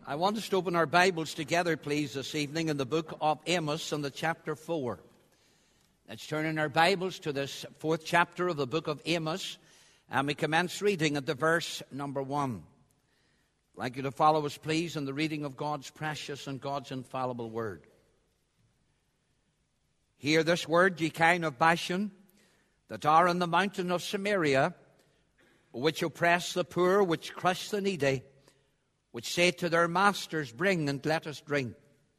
I want us to open our Bibles together, please, this evening in the book of Amos and the chapter 4. Let's turn in our Bibles to this fourth chapter of the book of Amos, and we commence reading at the verse number 1. I'd like you to follow us, please, in the reading of God's precious and God's infallible word. Hear this word, ye kine of Bashan, that are in the mountain of Samaria, which oppress the poor, which crush the needy, which say to their masters, bring and let us drink.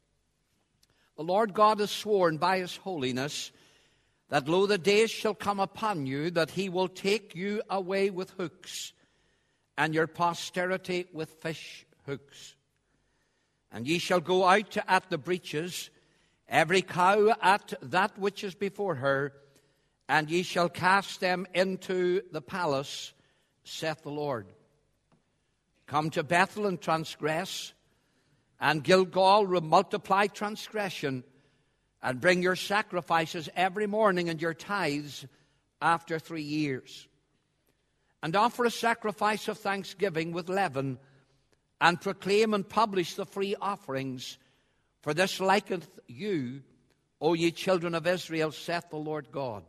The Lord God has sworn by his holiness that, lo, the days shall come upon you that he will take you away with hooks, and your posterity with fish hooks. And ye shall go out at the breaches, every cow at that which is before her, and ye shall cast them into the palace, saith the Lord. Come to Bethel and transgress, and Gilgal multiply transgression, and bring your sacrifices every morning and your tithes after 3 years. And offer a sacrifice of thanksgiving with leaven, and proclaim and publish the free offerings. For this liketh you, O ye children of Israel, saith the Lord God.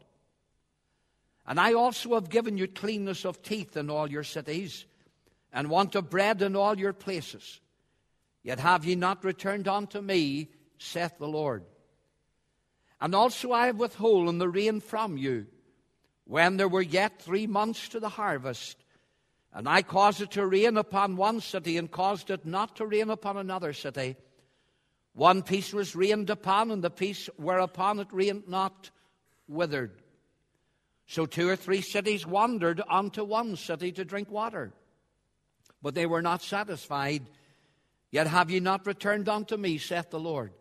And I also have given you cleanness of teeth in all your cities, and want of bread in all your places. Yet have ye not returned unto me, saith the Lord. And also I have withholden the rain from you, when there were yet 3 months to the harvest. And I caused it to rain upon one city, and caused it not to rain upon another city. One piece was rained upon, and the piece whereupon it rained not withered. So 2 or 3 cities wandered unto one city to drink water. But they were not satisfied. Yet have ye not returned unto me, saith the Lord.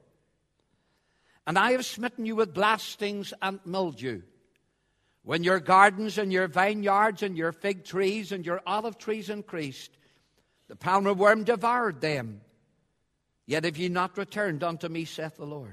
And I have smitten you with blastings and mildew, when your gardens and your vineyards and your fig trees and your olive trees increased. The palmer worm devoured them. Yet have ye not returned unto me, saith the Lord.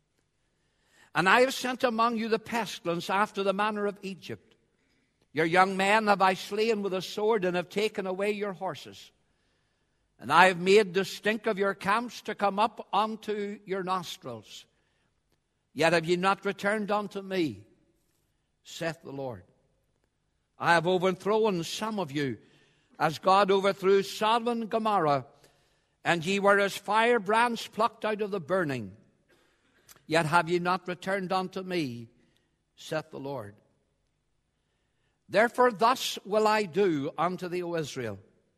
And I have sent among you the pestilence after the manner of Egypt. Your young men have I slain with a sword, and have taken away your horses. And I have made the stink of your camps to come up unto your nostrils. Yet have ye not returned unto me, saith the Lord. I have overthrown some of you, as God overthrew Sodom and Gomorrah, and ye were as firebrands plucked out of the burning. Yet have ye not returned unto me, saith the Lord. Therefore thus will I do unto thee, O Israel.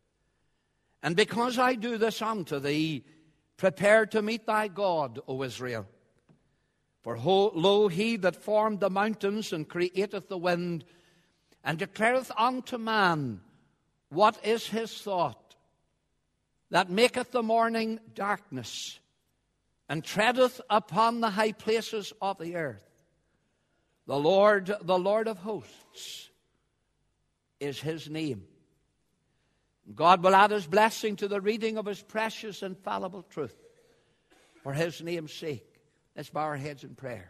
And because I do this unto thee, prepare to meet thy God, O Israel. For lo, he that formed the mountains and createth the wind, and declareth unto man what is his thought, that maketh the morning darkness, and treadeth upon the high places of the earth. The Lord of hosts is his name. God will add his blessing to the reading of his precious infallible truth for his name's sake. Let's bow our heads in prayer.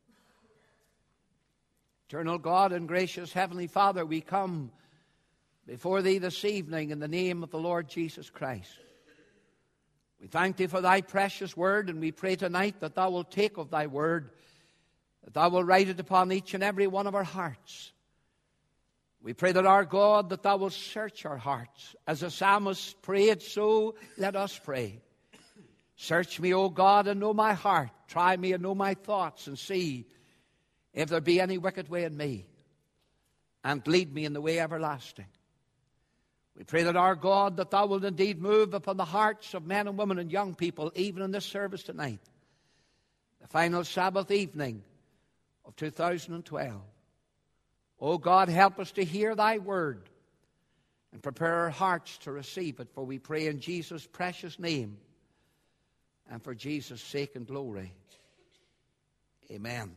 Eternal God and gracious Heavenly Father, we come before thee this evening in the name of the Lord Jesus Christ. We thank thee for thy precious word, and we pray tonight that thou wilt take of thy word, that thou wilt write it upon each and every one of our hearts. We pray that our God, that thou wilt search our hearts. As the psalmist prayed, so let us pray. Search me, O God, and know my heart. Try me and know my thoughts, and see if there be any wicked way in me, and lead me in the way everlasting. We pray that our God, that thou wilt indeed move upon the hearts of men and women and young people, even in this service tonight, the final Sabbath evening of 2012. O God, help us to hear thy word and prepare our hearts to receive it, for we pray in Jesus' precious name and for Jesus' sake and glory. Amen.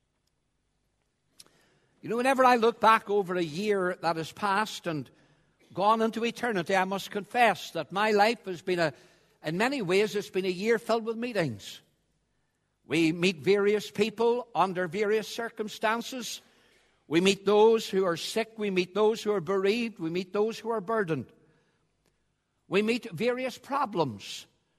You know, whenever I look back over a year that has passed and gone into eternity, I must confess that my life has been in many ways, it's been a year filled with meetings. We meet various people under various circumstances. We meet those who are sick. We meet those who are bereaved. We meet those who are burdened. We meet various problems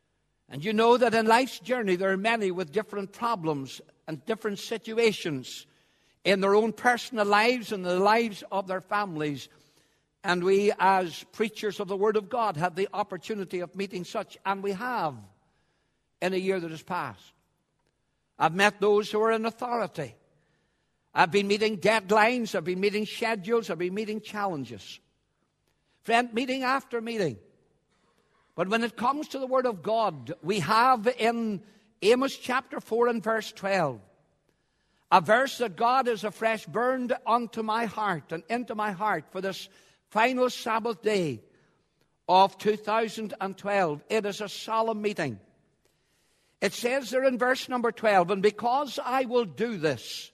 And you know that in life's journey there are many with different problems and different situations in their own personal lives and the lives of their families. And we, as preachers of the Word of God, have the opportunity of meeting such, and we have in a year that has passed. I've met those who are in authority. I've been meeting deadlines, I've been meeting schedules, I've been meeting challenges. Friend, meeting after meeting. But when it comes to the Word of God, we have in Amos chapter 4 and verse 12, a verse that God has afresh burned onto my heart and into my heart for this final Sabbath day of 2012. It is a solemn meeting. It says there in verse number 12, and because I will do this,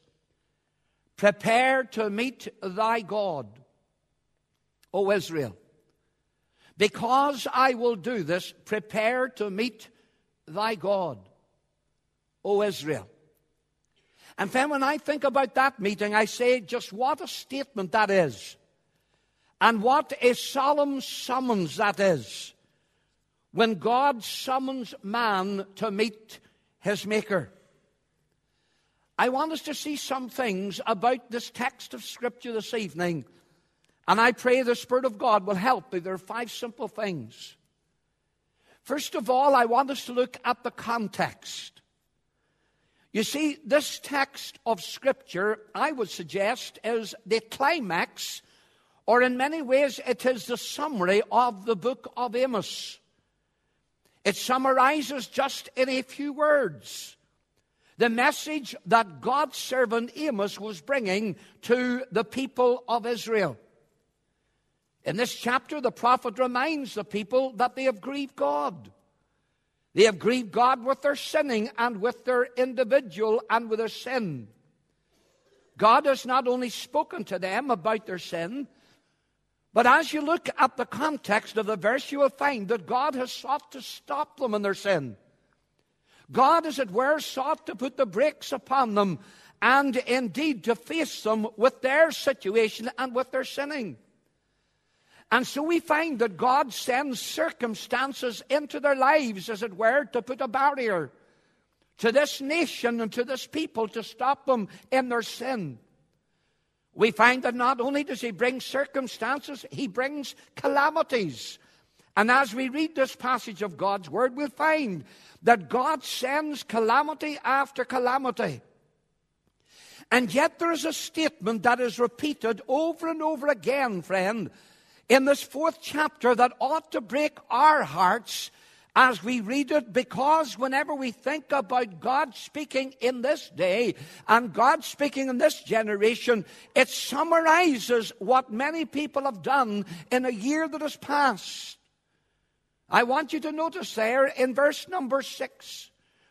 prepare to meet thy God, O Israel. Because I will do this, prepare to meet thy God, O Israel. And then when I think about that meeting, I say just what a statement that is. And what a solemn summons that is. When God summons man to meet his Maker. I want us to see some things about this text of Scripture this evening. And I pray the Spirit of God will help me. There are 5 simple things. First of all, I want us to look at the context. You see, this text of Scripture, I would suggest, is the climax, or in many ways it is the summary of the book of Amos. It summarizes just in a few words the message that God's servant Amos was bringing to the people of Israel. In this chapter, the prophet reminds the people that they have grieved God. They have grieved God with their sinning and with their individual and with their sin. God has not only spoken to them about their sin, but as you look at the context of the verse, you will find that God has sought to stop them in their sin. God, as it were, sought to put the brakes upon them and indeed to face them with their situation and with their sinning. And so we find that God sends circumstances into their lives, as it were, to put a barrier to this nation and to this people to stop them in their sin. We find that not only does he bring circumstances, he brings calamities. And as we read this passage of God's Word, we'll find that God sends calamity after calamity. And yet there is a statement that is repeated over and over again, friend, in this 4th chapter that ought to break our hearts as we read it, because whenever we think about God speaking in this day and God speaking in this generation, it summarizes what many people have done in a year that has passed. I want you to notice there in verse number 6,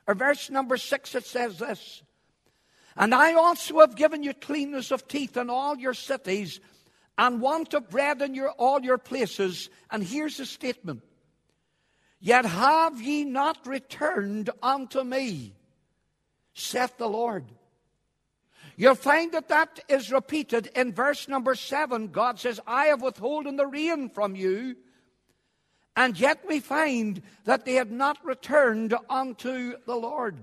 it says this, and I also have given you cleanness of teeth in all your cities, and want of bread in all your places. And here's the statement. Yet have ye not returned unto me, saith the Lord. You'll find that is repeated in verse number 7. God says, I have withholden the rain from you. And yet we find that they had not returned unto the Lord.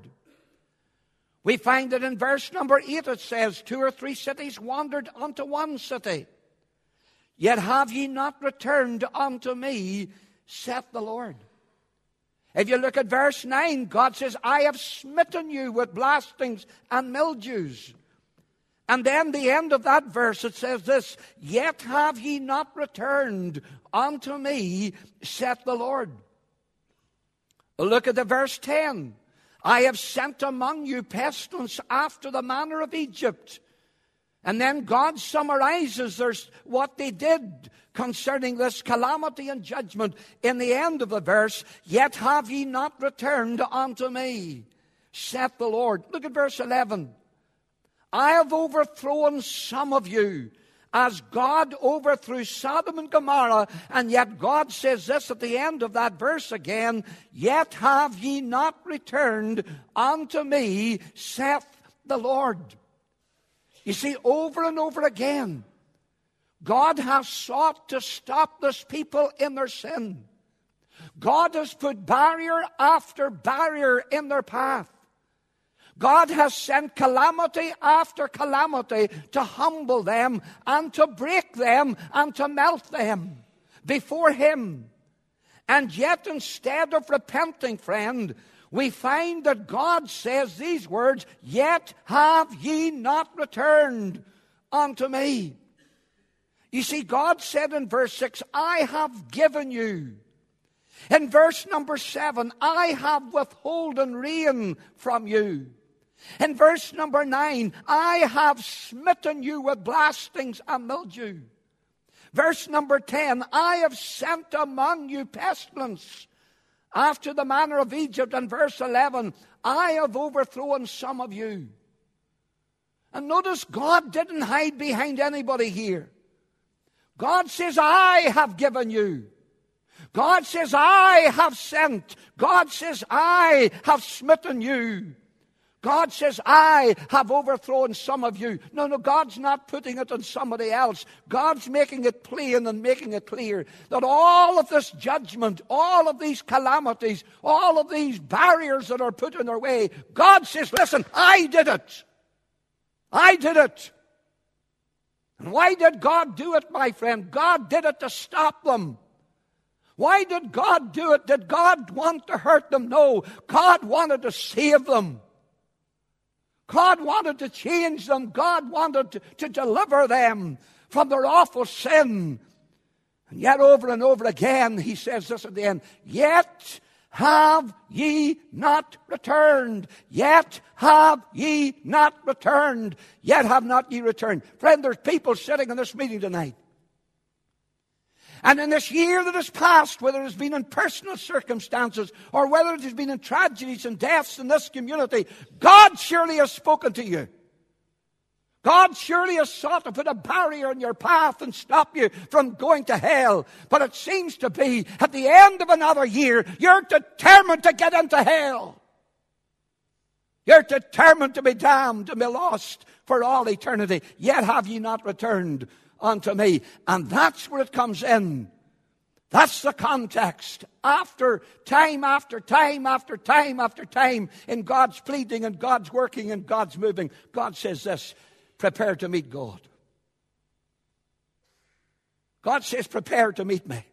We find that in verse number 8 it says, 2 or 3 cities wandered unto one city. Yet have ye not returned unto me, saith the Lord. If you look at verse 9, God says, I have smitten you with blastings and mildews. And then the end of that verse, it says this, yet have ye not returned unto me, saith the Lord. Look at the verse 10. I have sent among you pestilence after the manner of Egypt. And then God summarizes what they did concerning this calamity and judgment in the end of the verse. Yet have ye not returned unto me, saith the Lord. Look at verse 11. I have overthrown some of you, as God overthrew Sodom and Gomorrah. And yet God says this at the end of that verse again. Yet have ye not returned unto me, saith the Lord. You see, over and over again, God has sought to stop this people in their sin. God has put barrier after barrier in their path. God has sent calamity after calamity to humble them and to break them and to melt them before Him. And yet, instead of repenting, friend, we find that God says these words, "Yet have ye not returned unto me." You see, God said in verse 6, "I have given you." In verse number 7, "I have withholden rain from you." In verse number 9, "I have smitten you with blastings and mildew." Verse number 10, "I have sent among you pestilence after the manner of Egypt." And verse 11, "I have overthrown some of you." And notice, God didn't hide behind anybody here. God says, "I have given you." God says, "I have sent." God says, "I have smitten you." God says, "I have overthrown some of you." No, God's not putting it on somebody else. God's making it plain and making it clear that all of this judgment, all of these calamities, all of these barriers that are put in their way, God says, "Listen, I did it. I did it." And why did God do it, my friend? God did it to stop them. Why did God do it? Did God want to hurt them? No. God wanted to save them. God wanted to change them. God wanted to deliver them from their awful sin. And yet over and over again, He says this at the end, "Yet have ye not returned. Yet have ye not returned. Yet have not ye returned." Friend, there's people sitting in this meeting tonight. And in this year that has passed, whether it has been in personal circumstances or whether it has been in tragedies and deaths in this community, God surely has spoken to you. God surely has sought to put a barrier in your path and stop you from going to hell. But it seems to be at the end of another year, you're determined to get into hell. You're determined to be damned and be lost for all eternity. Yet have ye not returned unto me. And that's where it comes in. That's the context. After time after time after time after time in God's pleading and God's working and God's moving, God says this, "Prepare to meet God." God says, "Prepare to meet me."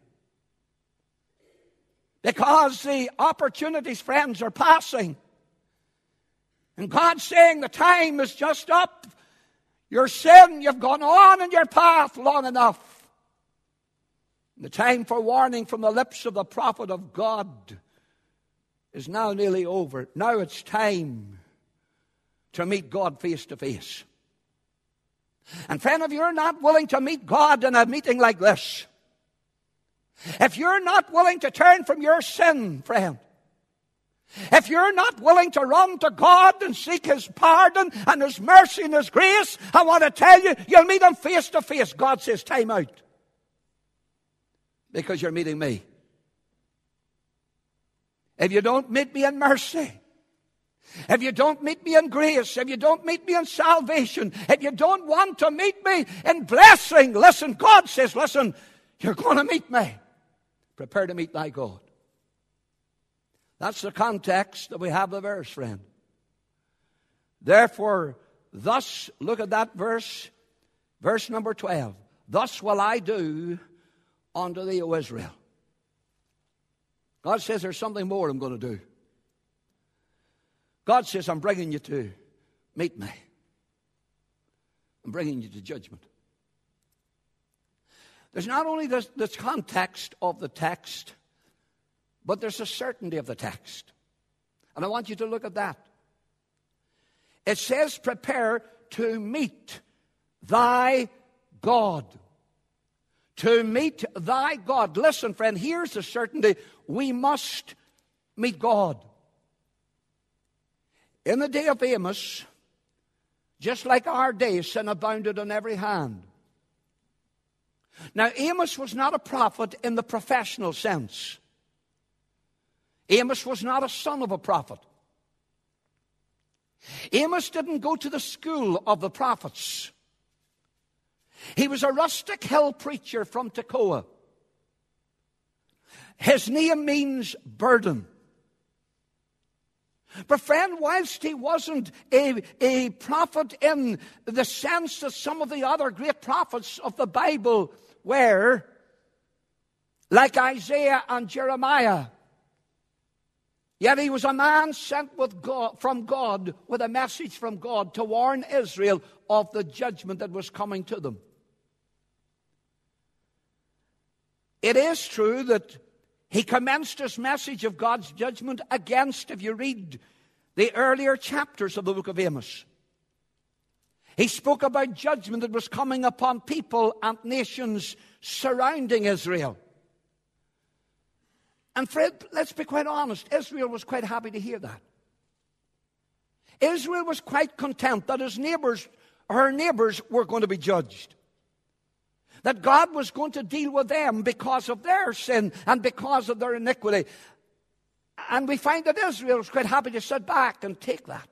Because the opportunities, friends, are passing. And God's saying the time is just up. Your sin, you've gone on in your path long enough. The time for warning from the lips of the prophet of God is now nearly over. Now it's time to meet God face to face. And friend, if you're not willing to meet God in a meeting like this, if you're not willing to turn from your sin, friend, if you're not willing to run to God and seek His pardon and His mercy and His grace, I want to tell you, you'll meet Him face to face. God says, "Time out." Because you're meeting me. If you don't meet me in mercy, if you don't meet me in grace, if you don't meet me in salvation, if you don't want to meet me in blessing, listen, God says, listen, you're going to meet me. Prepare to meet thy God. That's the context that we have the verse, friend. Therefore, thus, look at that verse, verse number 12. "Thus will I do unto thee, O Israel." God says there's something more I'm going to do. God says, I'm bringing you to meet me. I'm bringing you to judgment. There's not only this context of the text, but there's a certainty of the text. And I want you to look at that. It says, "Prepare to meet thy God." To meet thy God. Listen, friend, here's the certainty. We must meet God. In the day of Amos, just like our day, sin abounded on every hand. Now, Amos was not a prophet in the professional sense. Amos was not a son of a prophet. Amos didn't go to the school of the prophets. He was a rustic hill preacher from Tekoa. His name means burden. But friend, whilst he wasn't a prophet in the sense that some of the other great prophets of the Bible were, like Isaiah and Jeremiah, yet he was a man sent from God with a message from God to warn Israel of the judgment that was coming to them. It is true that he commenced his message of God's judgment against, if you read the earlier chapters of the book of Amos, he spoke about judgment that was coming upon people and nations surrounding Israel. And friend, let's be quite honest, Israel was quite happy to hear that. Israel was quite content that her neighbors were going to be judged. That God was going to deal with them because of their sin and because of their iniquity. And we find that Israel was quite happy to sit back and take that.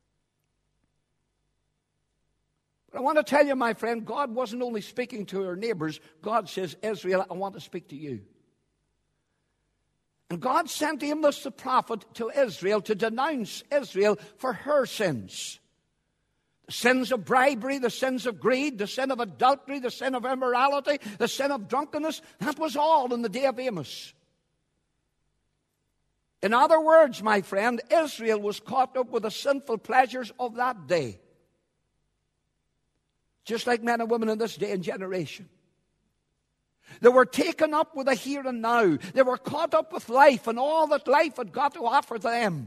But I want to tell you, my friend, God wasn't only speaking to her neighbors. God says, Israel, I want to speak to you. And God sent Amos the prophet to Israel to denounce Israel for her sins. The sins of bribery, the sins of greed, the sin of adultery, the sin of immorality, the sin of drunkenness. That was all in the day of Amos. In other words, my friend, Israel was caught up with the sinful pleasures of that day. Just like men and women in this day and generation. They were taken up with the here and now. They were caught up with life and all that life had got to offer them.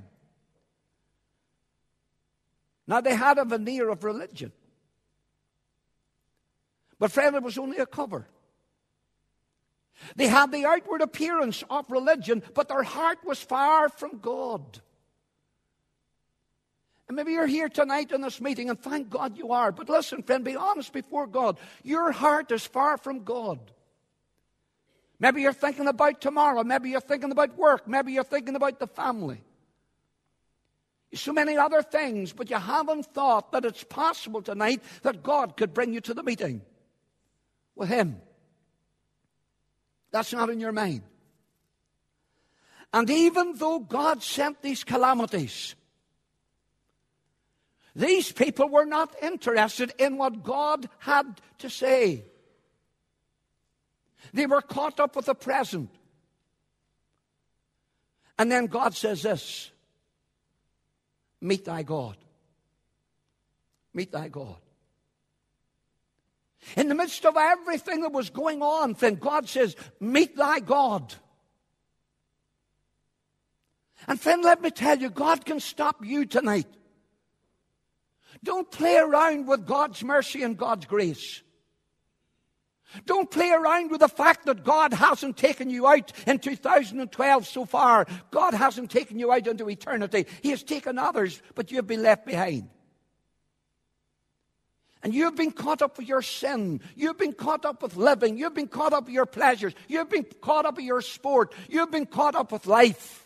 Now, they had a veneer of religion. But friend, it was only a cover. They had the outward appearance of religion, but their heart was far from God. And maybe you're here tonight in this meeting, and thank God you are. But listen, friend, be honest before God. Your heart is far from God. Maybe you're thinking about tomorrow. Maybe you're thinking about work. Maybe you're thinking about the family. So many other things, but you haven't thought that it's possible tonight that God could bring you to the meeting with Him. That's not in your mind. And even though God sent these calamities, these people were not interested in what God had to say. They were caught up with the present. And then God says this, meet thy God. Meet thy God. In the midst of everything that was going on, then God says, meet thy God. And friend, let me tell you, God can stop you tonight. Don't play around with God's mercy and God's grace. Don't play around with the fact that God hasn't taken you out in 2012 so far. God hasn't taken you out into eternity. He has taken others, but you've been left behind. And you've been caught up with your sin. You've been caught up with living. You've been caught up with your pleasures. You've been caught up with your sport. You've been caught up with life.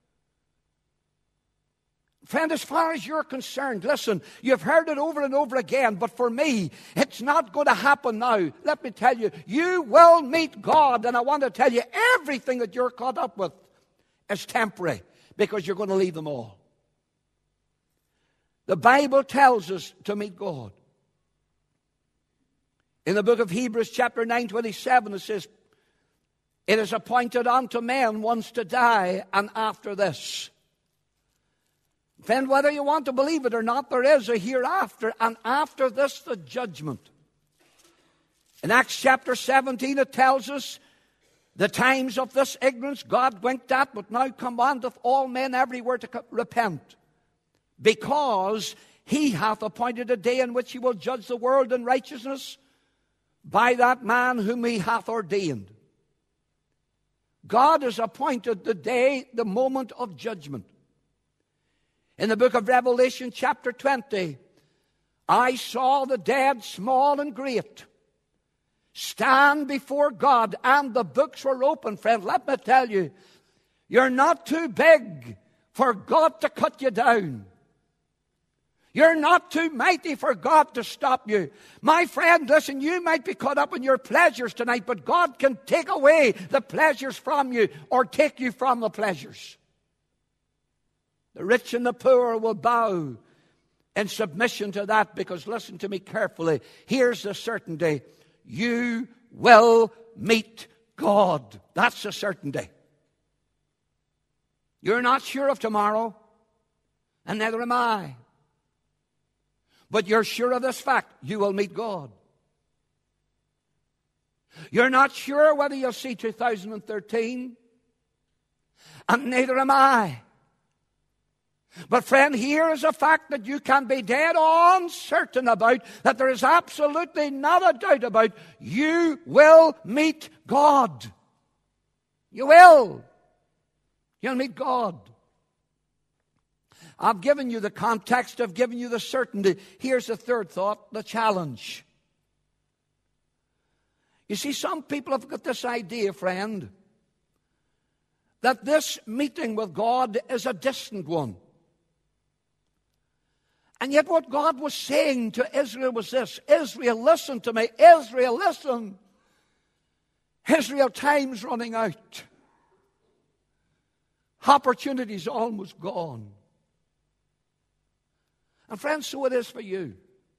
Friend, as far as you're concerned, listen, you've heard it over and over again, but for me, it's not going to happen now. Let me tell you, you will meet God, and I want to tell you, everything that you're caught up with is temporary, because you're going to leave them all. The Bible tells us to meet God. In the book of Hebrews, chapter 9:27, it says, it is appointed unto men once to die, and after this. Friend, whether you want to believe it or not, there is a hereafter, and after this, the judgment. In Acts chapter 17, it tells us, the times of this ignorance God winked at, but now commandeth all men everywhere to repent, because He hath appointed a day in which He will judge the world in righteousness by that man whom He hath ordained. God has appointed the day, the moment of judgment. In the book of Revelation, chapter 20, I saw the dead, small and great, stand before God, and the books were open. Friend, let me tell you, you're not too big for God to cut you down. You're not too mighty for God to stop you. My friend, listen, you might be caught up in your pleasures tonight, but God can take away the pleasures from you or take you from the pleasures. The rich and the poor will bow in submission to that, because listen to me carefully. Here's the certainty. You will meet God. That's a certainty. You're not sure of tomorrow, and neither am I. But you're sure of this fact: you will meet God. You're not sure whether you'll see 2013, and neither am I. But friend, here is a fact that you can be dead on certain about, that there is absolutely not a doubt about. You will meet God. You will. You'll meet God. I've given you the context. I've given you the certainty. Here's the third thought, the challenge. You see, some people have got this idea, friend, that this meeting with God is a distant one. And yet what God was saying to Israel was this: Israel, listen to me. Israel, listen. Israel, time's running out. Opportunity's almost gone. And friends, so it is for you.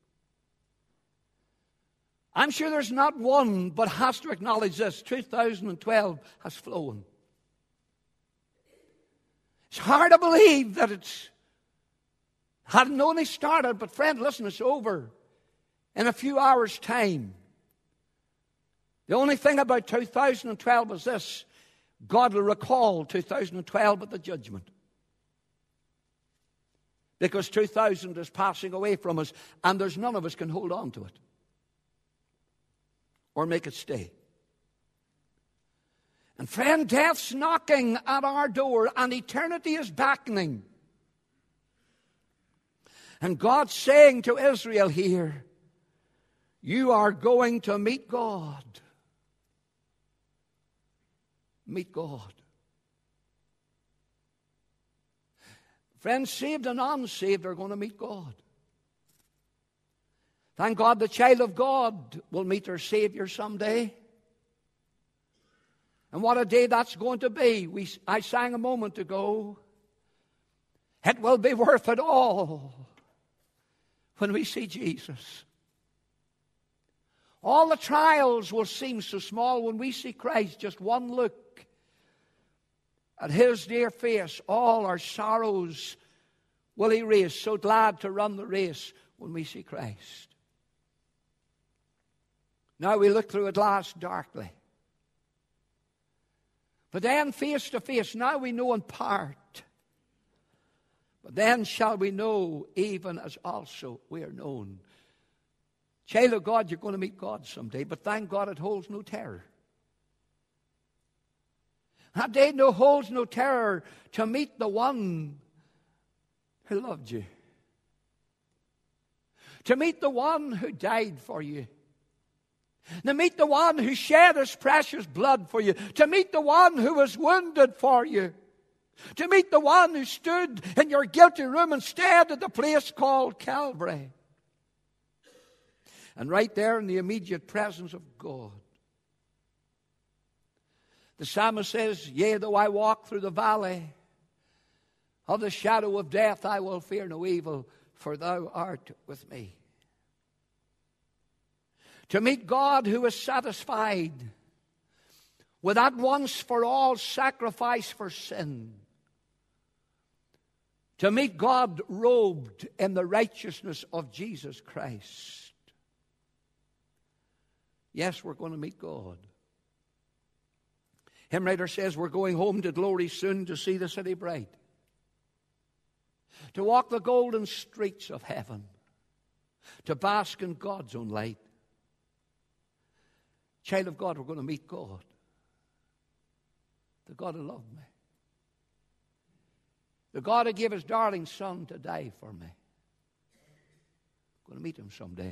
I'm sure there's not one but has to acknowledge this: 2012 has flown. It's hard to believe that it's hadn't only started, but friend, listen, it's over in a few hours' time. The only thing about 2012 is this: God will recall 2012 at the judgment. Because 2000 is passing away from us, and there's none of us can hold on to it or make it stay. And friend, death's knocking at our door, and eternity is beckoning. And God's saying to Israel here, you are going to meet God. Meet God. Friends, saved and unsaved are going to meet God. Thank God the child of God will meet her Savior someday. And what a day that's going to be. I sang a moment ago, it will be worth it all when we see Jesus. All the trials will seem so small when we see Christ. Just one look at His dear face, all our sorrows will erase. So glad to run the race when we see Christ. Now we look through a glass darkly. But then face to face, now we know in part. But then shall we know even as also we are known. Child of God, you're going to meet God someday, but thank God it holds no terror. That day holds no terror to meet the one who loved you. To meet the one who died for you. To meet the one who shed His precious blood for you. To meet the one who was wounded for you. To meet the one who stood in your guilty room instead at the place called Calvary. And right there in the immediate presence of God. The psalmist says, yea, though I walk through the valley of the shadow of death, I will fear no evil, for thou art with me. To meet God who is satisfied with that once for all sacrifice for sin. To meet God robed in the righteousness of Jesus Christ. Yes, we're going to meet God. Hymn writer says we're going home to glory soon to see the city bright. To walk the golden streets of heaven. To bask in God's own light. Child of God, we're going to meet God. The God who loved me. The God who gave His darling Son to die for me. I'm going to meet Him someday.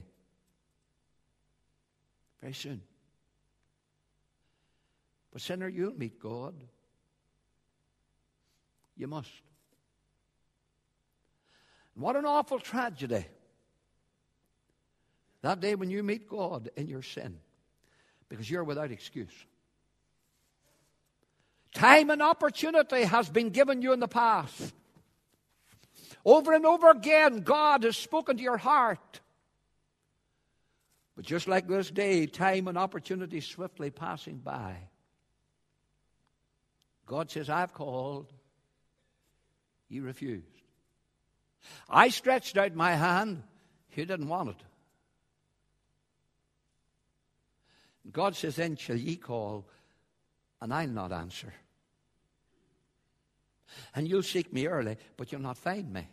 Very soon. But sinner, you'll meet God. You must. What an awful tragedy. That day when you meet God in your sin, because you're without excuse. Time and opportunity has been given you in the past. Over and over again, God has spoken to your heart. But just like this day, time and opportunity swiftly passing by. God says, I've called. You refused. I stretched out my hand. You didn't want it. God says, then shall ye call, and I'll not answer. And you'll seek me early, but you'll not find me.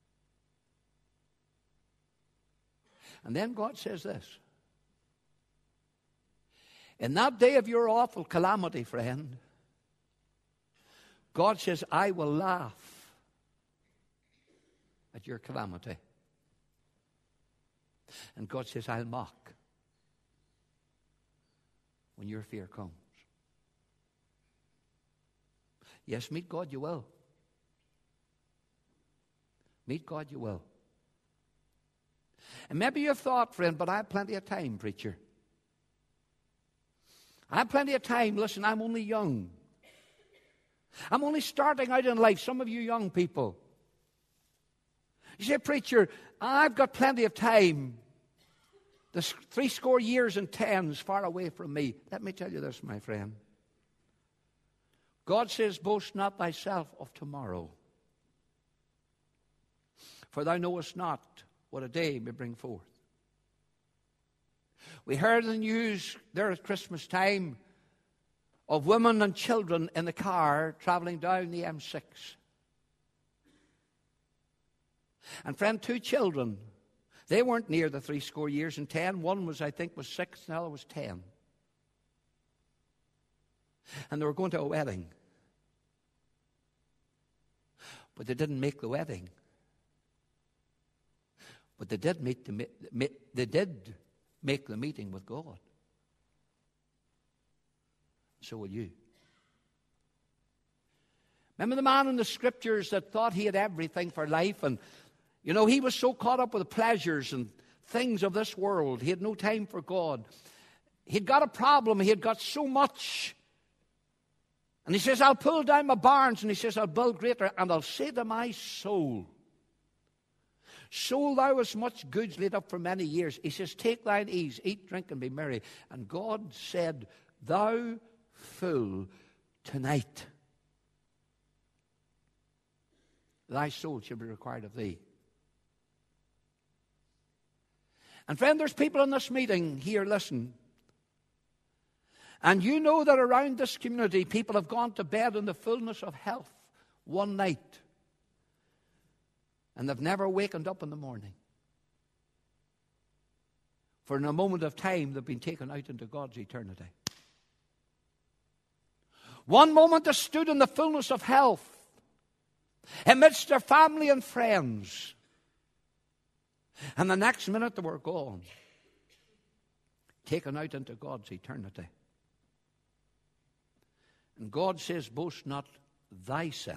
And then God says this. In that day of your awful calamity, friend, God says, I will laugh at your calamity. And God says, I'll mock when your fear comes. Yes, meet God you will. Meet God you will. And maybe you've thought, friend, but I have plenty of time, preacher. I have plenty of time. Listen, I'm only young. I'm only starting out in life. Some of you young people. You say, preacher, I've got plenty of time. The 70 years and 10 is far away from me. Let me tell you this, my friend. God says, boast not thyself of tomorrow. For thou knowest not what a day may bring forth. We heard in the news there at Christmas time of women and children in the car traveling down the M6. And friend, 2 children, they weren't near the 70 years and 10. One was, I think, was 6, and the other was 10. And they were going to a wedding. But they didn't make the wedding. But they did make the meeting with God. So will you. Remember the man in the scriptures that thought he had everything for life, and you know, he was so caught up with the pleasures and things of this world. He had no time for God. He'd got a problem. He had got so much. And he says, I'll pull down my barns, and he says, I'll build greater, and I'll say to my soul, soul, thou hast much goods laid up for many years. He says, take thine ease, eat, drink, and be merry. And God said, thou fool, tonight thy soul shall be required of thee. And friend, there's people in this meeting here, listen. And you know that around this community, people have gone to bed in the fullness of health one night. And they've never wakened up in the morning. For in a moment of time, they've been taken out into God's eternity. One moment they stood in the fullness of health, amidst their family and friends. And the next minute they were gone, taken out into God's eternity. And God says, boast not thyself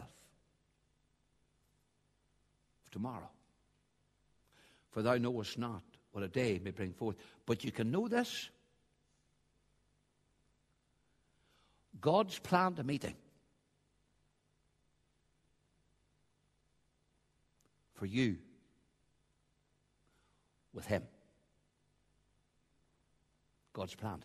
of tomorrow, for thou knowest not what a day may bring forth. But you can know this. God's planned a meeting for you with Him. God's planned it.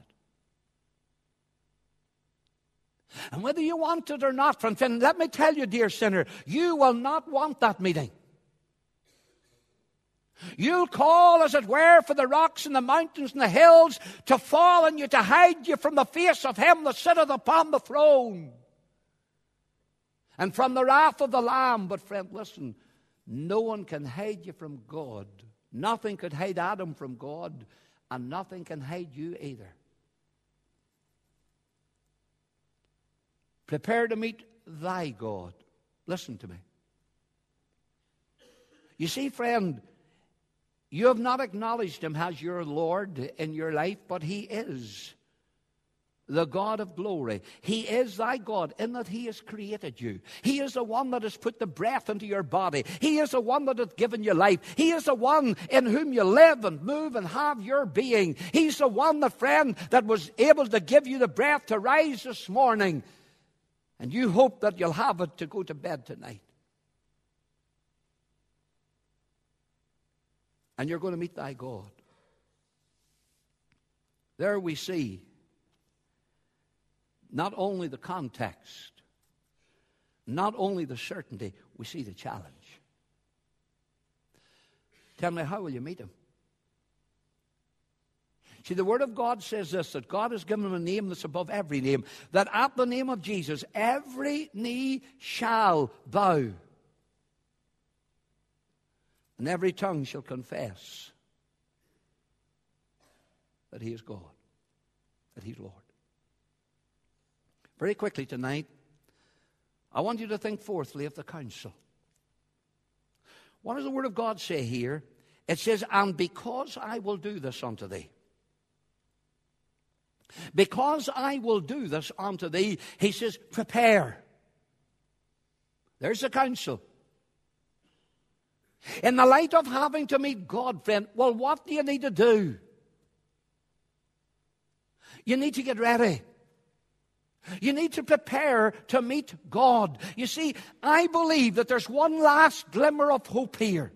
And whether you want it or not, friend, let me tell you, dear sinner, you will not want that meeting. You'll call, as it were, for the rocks and the mountains and the hills to fall on you, to hide you from the face of Him that sitteth upon the throne, and from the wrath of the Lamb. But friend, listen, no one can hide you from God. Nothing could hide Adam from God, and nothing can hide you either. Prepare to meet thy God. Listen to me. You see, friend, you have not acknowledged Him as your Lord in your life, but He is. the God of glory. He is thy God in that he has created you. He is the one that has put the breath into your body. He is the one that has given you life. He is the one in whom you live and move and have your being. He's the one, the friend, that was able to give you the breath to rise this morning. And you hope that you'll have it to go to bed tonight. And you're going to meet thy God. There we see not only the context, not only the certainty, we see the challenge. Tell me, how will you meet him? See, the Word of God says this, that God has given him a name that's above every name, that at the name of Jesus, every knee shall bow, and every tongue shall confess that he is God, that he's Lord. Very quickly tonight, I want you to think fourthly of the counsel. What does the Word of God say here? It says, and because I will do this unto thee. Because I will do this unto thee, he says, prepare. There's the counsel. In the light of having to meet God, friend, well, what do you need to do? You need to get ready. You need to prepare to meet God. You see, I believe that there's one last glimmer of hope here.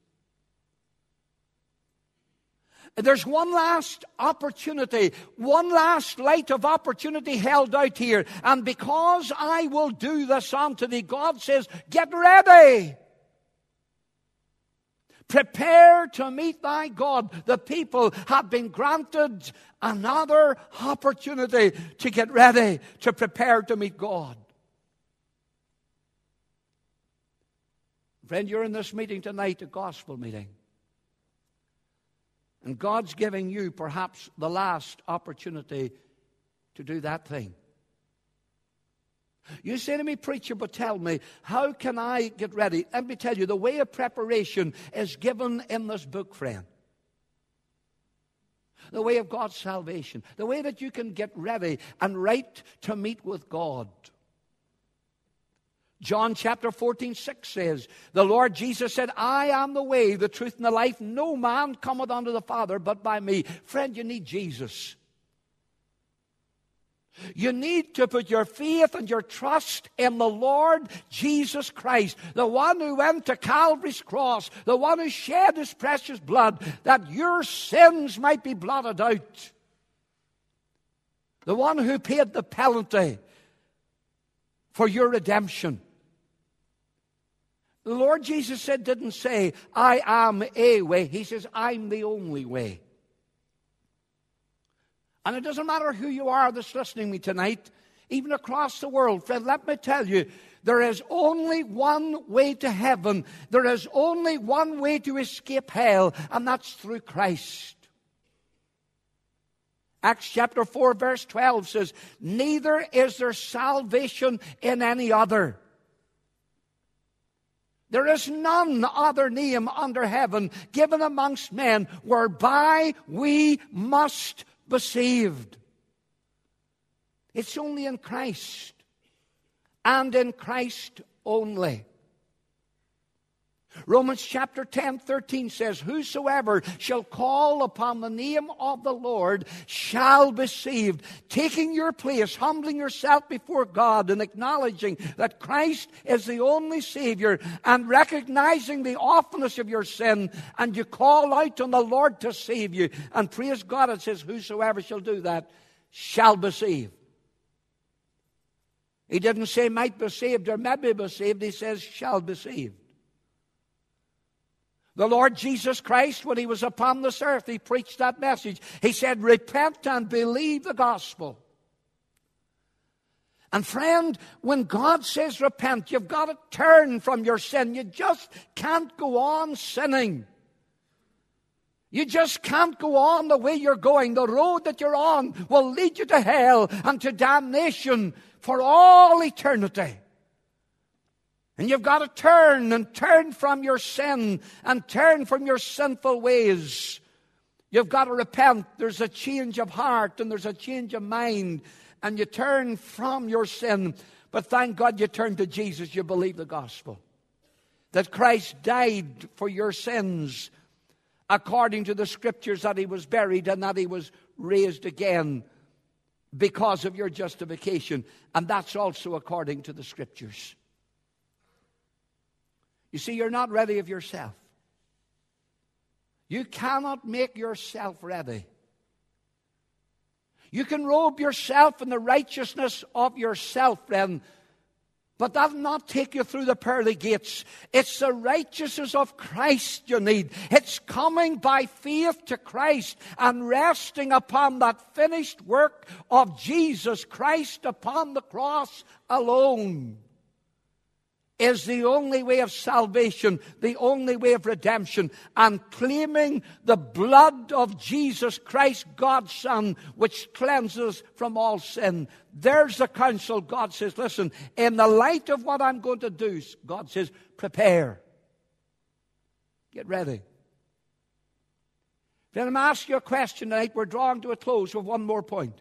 There's one last opportunity, one last light of opportunity held out here. And because I will do this unto thee, God says, get ready. Prepare to meet thy God. The people have been granted another opportunity to get ready, to prepare to meet God. Friend, you're in this meeting tonight, a gospel meeting. And God's giving you perhaps the last opportunity to do that thing. You say to me, preacher, but tell me, how can I get ready? Let me tell you, the way of preparation is given in this book, friend. The way of God's salvation. The way that you can get ready and right to meet with God. John chapter 14:6 says, the Lord Jesus said, I am the way, the truth, and the life. No man cometh unto the Father but by me. Friend, you need Jesus. You need to put your faith and your trust in the Lord Jesus Christ, the one who went to Calvary's cross, the one who shed his precious blood that your sins might be blotted out, the one who paid the penalty for your redemption. The Lord Jesus didn't say, I am a way. He says, I'm the only way. And it doesn't matter who you are that's listening to me tonight, even across the world. Friend, let me tell you, there is only one way to heaven. There is only one way to escape hell, and that's through Christ. Acts chapter 4 verse 12 says, neither is there salvation in any other. There is none other name under heaven given amongst men whereby we must be saved. It's only in Christ, and in Christ only. Romans chapter 10:13 says, whosoever shall call upon the name of the Lord shall be saved. Taking your place, humbling yourself before God and acknowledging that Christ is the only Savior and recognizing the awfulness of your sin, and you call out on the Lord to save you. And praise God, it says, whosoever shall do that shall be saved. He didn't say might be saved or maybe be saved. He says shall be saved. The Lord Jesus Christ, when he was upon this earth, he preached that message. He said, repent and believe the gospel. And friend, when God says repent, you've got to turn from your sin. You just can't go on sinning. You just can't go on the way you're going. The road that you're on will lead you to hell and to damnation for all eternity. And you've got to turn from your sin and turn from your sinful ways You've got to repent. There's a change of heart and there's a change of mind. And you turn from your sin. But thank God you turn to Jesus. You believe the gospel. That Christ died for your sins according to the Scriptures, that He was buried and that He was raised again because of your justification. And that's also according to the Scriptures. You see, you're not ready of yourself. You cannot make yourself ready. You can robe yourself in the righteousness of yourself, friend, but that will not take you through the pearly gates. It's the righteousness of Christ you need. It's coming by faith to Christ and resting upon that finished work of Jesus Christ upon the cross alone is the only way of salvation, the only way of redemption, and claiming the blood of Jesus Christ, God's Son, which cleanses from all sin. There's the counsel. God says, listen, in the light of what I'm going to do, God says, prepare. Get ready. Then I'm asking you a question tonight. We're drawing to a close with one more point.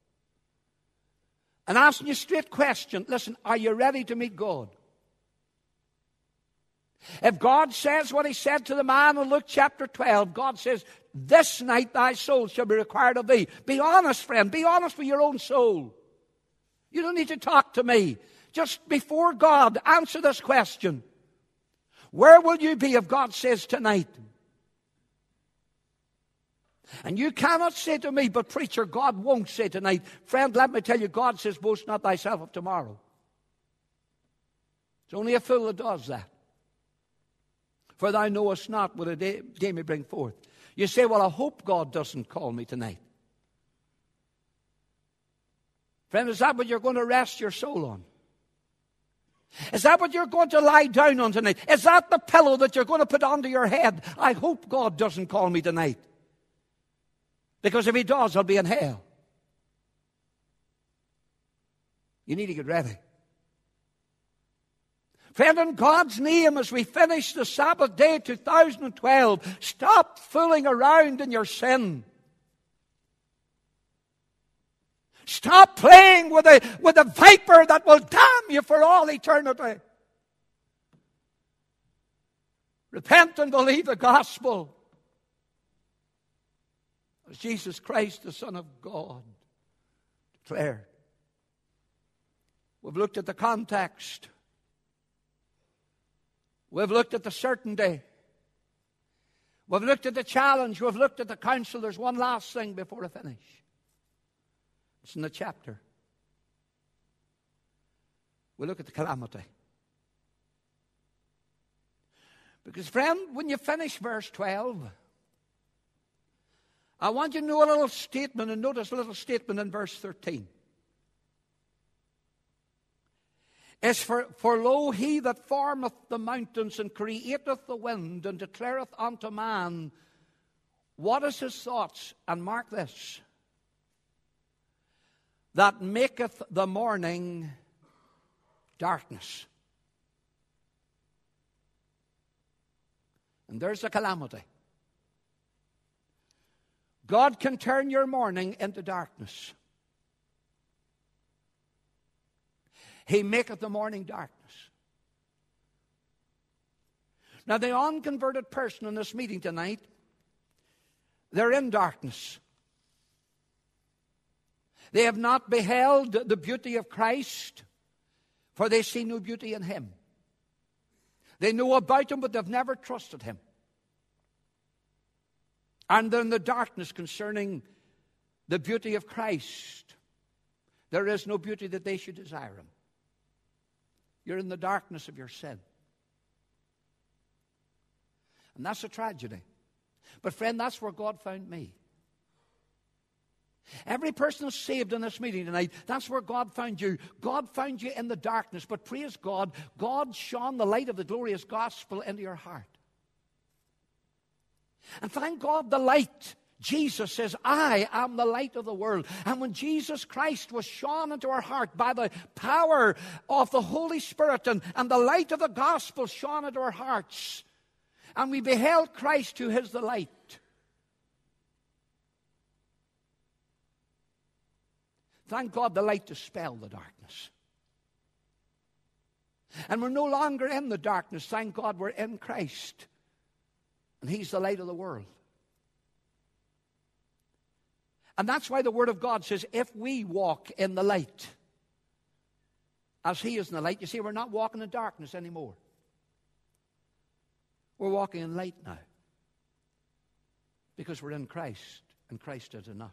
And asking you a straight question. Listen, are you ready to meet God? If God says what He said to the man in Luke chapter 12, God says, this night thy soul shall be required of thee. Be honest, friend. Be honest with your own soul. You don't need to talk to me. Just before God, answer this question. Where will you be if God says tonight? And you cannot say to me, but preacher, God won't say tonight. Friend, let me tell you, God says, boast not thyself of tomorrow. It's only a fool that does that. For thou knowest not what a day may bring forth. You say, well, I hope God doesn't call me tonight. Friend, is that what you're going to rest your soul on? Is that what you're going to lie down on tonight? Is that the pillow that you're going to put onto your head? I hope God doesn't call me tonight. Because if He does, I'll be in hell. You need to get ready. Friend, in God's name, as we finish the Sabbath day 2012, stop fooling around in your sin. Stop playing with a viper that will damn you for all eternity. Repent and believe the gospel. As Jesus Christ, the Son of God, declared. We've looked at the context. We've looked at the certainty. We've looked at the challenge. We've looked at the counsel. There's one last thing before I finish. It's in the chapter. We look at the calamity. Because, friend, when you finish verse 12, I want you to know a little statement, and notice a little statement in verse 13. It's for lo, He that formeth the mountains and createth the wind and declareth unto man what is his thoughts. And mark this, that maketh the morning darkness. And there's the calamity. God can turn your morning into darkness. He maketh the morning darkness. Now, the unconverted person in this meeting tonight, they're in darkness. They have not beheld the beauty of Christ, for they see no beauty in Him. They know about Him, but they've never trusted Him. And they're in the darkness concerning the beauty of Christ. There is no beauty that they should desire Him. You're in the darkness of your sin. And that's a tragedy. But friend, that's where God found me. Every person who's saved in this meeting tonight, that's where God found you. God found you in the darkness. But praise God, God shone the light of the glorious gospel into your heart. And thank God the light. Jesus says, I am the light of the world. And when Jesus Christ was shone into our heart by the power of the Holy Spirit and the light of the gospel shone into our hearts, and we beheld Christ who is the light, Thank God the light dispelled the darkness. And we're no longer in the darkness. Thank God we're in Christ. And He's the light of the world. And that's why the Word of God says, if we walk in the light, as He is in the light, you see, we're not walking in darkness anymore. We're walking in light now. Because we're in Christ, and Christ is in us.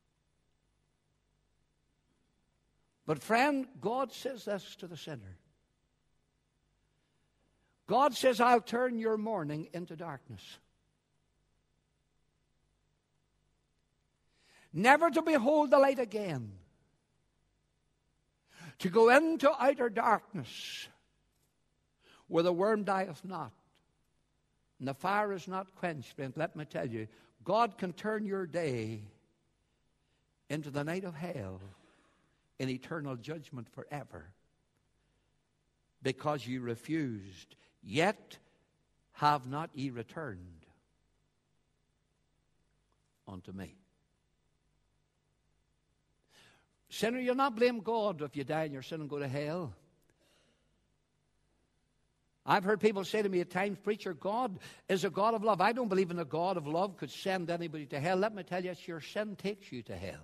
But friend, God says this to the sinner. God says, I'll turn your morning into darkness. Never to behold the light again. To go into outer darkness, where the worm dieth not, and the fire is not quenched. Friend, let me tell you, God can turn your day into the night of hell in eternal judgment forever, because you refused, yet have not ye returned unto me. Sinner, you'll not blame God if you die in your sin and go to hell. I've heard people say to me at times, preacher, God is a God of love. I don't believe in a God of love could send anybody to hell. Let me tell you, it's your sin takes you to hell.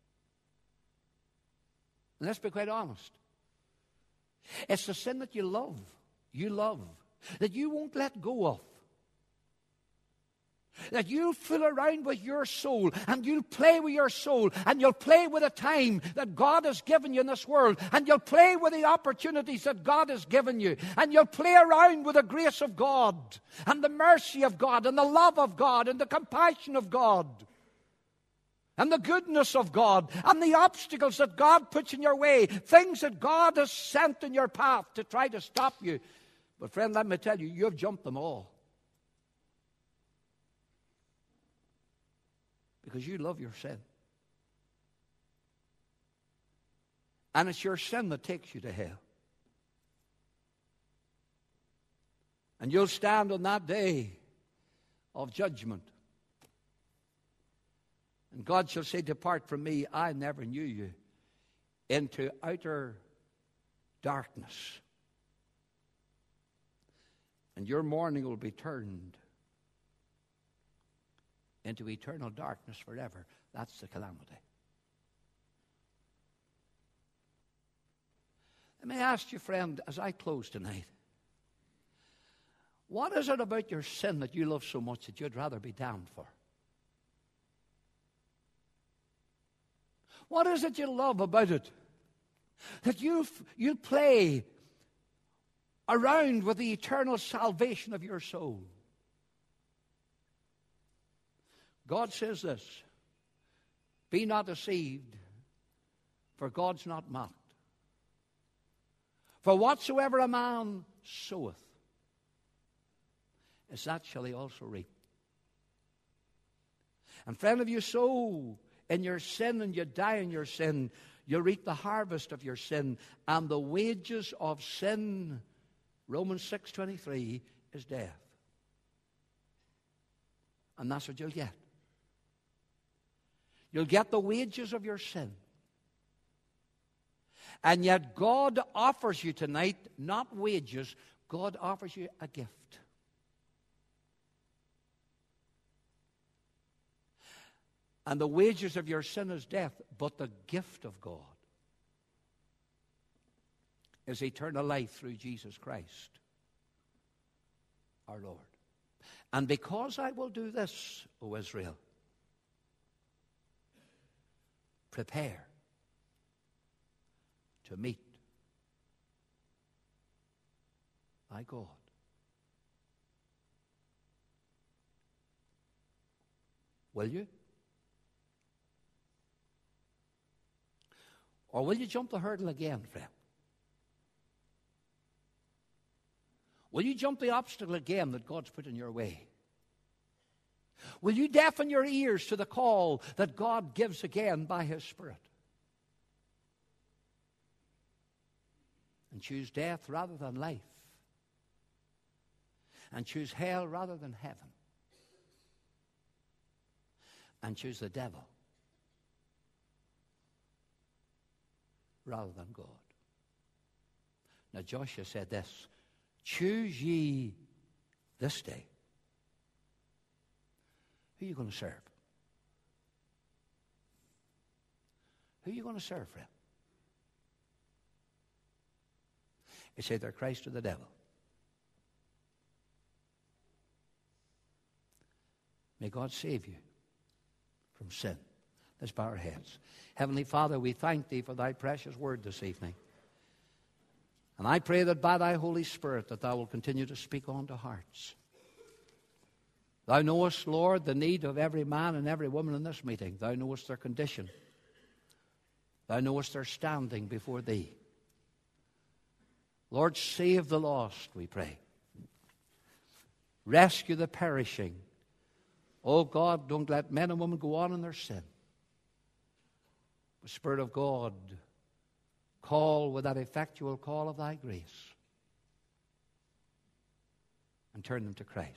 And let's be quite honest. It's the sin that you love, that you won't let go of. That you'll fool around with your soul, and you'll play with your soul, and you'll play with the time that God has given you in this world, and you'll play with the opportunities that God has given you, and you'll play around with the grace of God, and the mercy of God, and the love of God, and the compassion of God, and the goodness of God, and the obstacles that God puts in your way, things that God has sent in your path to try to stop you. But friend, let me tell you, you've jumped them all. Because you love your sin. And it's your sin that takes you to hell. And you'll stand on that day of judgment. And God shall say, depart from me, I never knew you, into outer darkness. And your morning will be turned into eternal darkness forever. That's the calamity. Let me ask you, friend, as I close tonight, what is it about your sin that you love so much that you'd rather be damned for? What is it you love about it that you play around with the eternal salvation of your soul? God says this, be not deceived, for God's not mocked. For whatsoever a man soweth, as that shall he also reap. And friend, if you sow in your sin and you die in your sin, you'll reap the harvest of your sin. And the wages of sin, Romans 6:23, is death. And that's what you'll get. You'll get the wages of your sin. And yet God offers you tonight not wages, God offers you a gift. And the wages of your sin is death, but the gift of God is eternal life through Jesus Christ, our Lord. And because I will do this, O Israel, prepare to meet thy God. Will you? Or will you jump the hurdle again, friend? Will you jump the obstacle again that God's put in your way? Will you deafen your ears to the call that God gives again by His Spirit? And choose death rather than life. And choose hell rather than heaven. And choose the devil rather than God. Now Joshua said this, choose ye this day. Who are you going to serve? Who are you going to serve, friend? It's either Christ or the devil. May God save you from sin. Let's bow our heads. Heavenly Father, we thank Thee for Thy precious word this evening. And I pray that by Thy Holy Spirit that Thou will continue to speak on to hearts. Thou knowest, Lord, the need of every man and every woman in this meeting. Thou knowest their condition. Thou knowest their standing before Thee. Lord, save the lost, we pray. Rescue the perishing. Oh God, don't let men and women go on in their sin. The Spirit of God, call with that effectual call of Thy grace and turn them to Christ.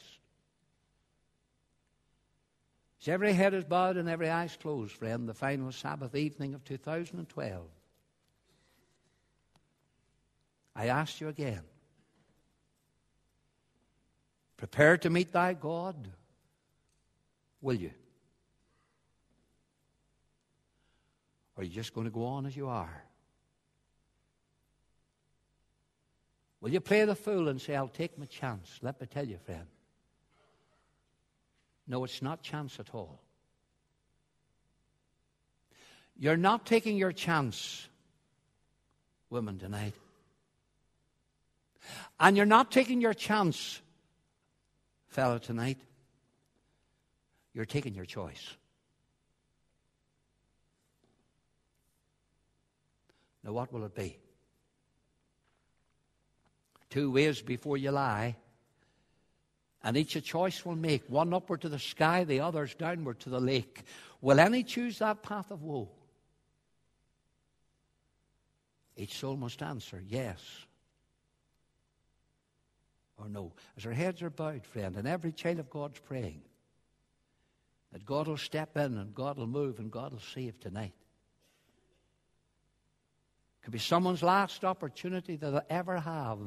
As every head is bowed and every eye is closed, friend, the final Sabbath evening of 2012, I ask you again, prepare to meet Thy God, will you? Or are you just going to go on as you are? Will you play the fool and say, I'll take my chance? Let me tell you, friend. No, it's not chance at all. You're not taking your chance, women, tonight. And you're not taking your chance, fellow, tonight. You're taking your choice. Now, what will it be? 2 ways before you lie. And each a choice will make, one upward to the sky, the others downward to the lake. Will any choose that path of woe? Each soul must answer yes or no. As our heads are bowed, friend, and every child of God's praying, that God will step in and God will move and God will save tonight. It could be someone's last opportunity that they'll ever have.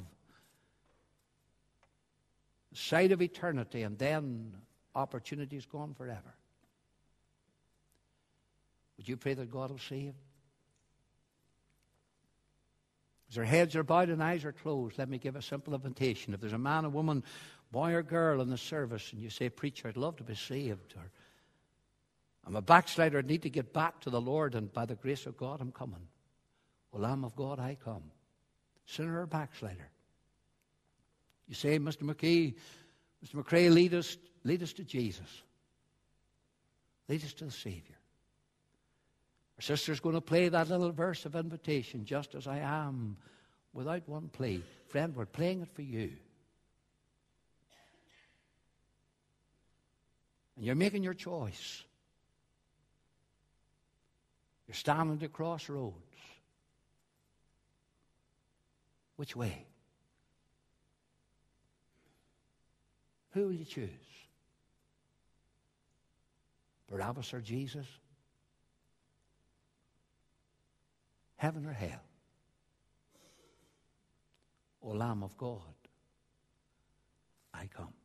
The sight of eternity, and then opportunity is gone forever. Would you pray that God will save? As their heads are bowed and eyes are closed, let me give a simple invitation. If there's a man, a woman, boy or girl in the service, and you say, Preacher, I'd love to be saved, or I'm a backslider, I need to get back to the Lord, and by the grace of God, I'm coming. O Lamb of God, I come. Sinner or backslider. You say, Mr. McCrae, lead us to Jesus. Lead us to the Savior. Our sister's going to play that little verse of invitation, just as I am, without one plea. Friend, we're playing it for you. And you're making your choice. You're standing at the crossroads. Which way? Who will you choose? Barabbas or Jesus? Heaven or hell? O Lamb of God, I come.